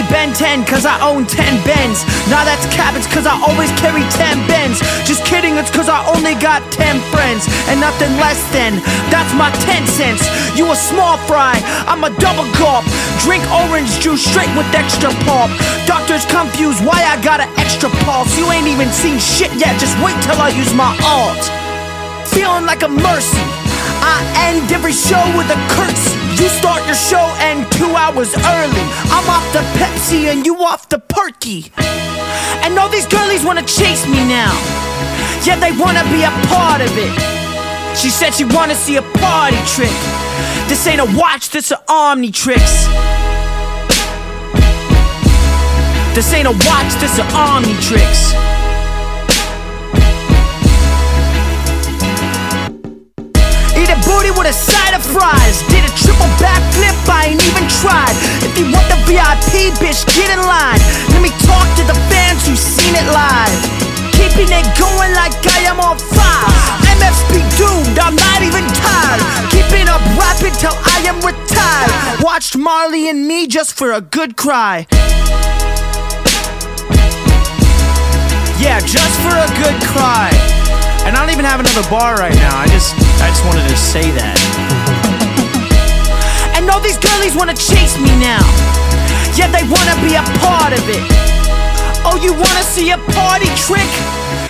Ben 10 cause I own 10 Benz. Nah, that's cap, it's cause I always carry 10 Benz. Just kidding, it's cause I only got 10 friends and nothing less than, that's my 10 cents. You a small fry, I'm a double gulp. Drink orange juice straight with extra pulp. Doctors confused why I got an extra pulse. You ain't even seen shit yet, just wait till I use my alt. Feeling like a mercy, I end every show with a curtsy. You start your show and 2 hours early. I'm off the Pepsi and you off the Perky. And all these girlies wanna chase me now. Yeah, they wanna be a part of it. She said she wanna see a party trick. This ain't a watch, this a Omnitrix. This ain't a watch, this a Omnitrix. Eat a booty with a side of fries. Did a triple backflip, I ain't even tried. If you want the VIP, bitch, get in line. Let me talk to the fans who've seen it live. Keeping it going like I am on fire. MFP doomed, I'm not even tired. Keeping up rapping till I am retired. Watched Marley and Me just for a good cry. Yeah, just for a good cry. And I don't even have another bar right now. I just wanted to say that. And all these girlies wanna chase me now. Yeah, they wanna be a part of it. Oh, you wanna see a party trick?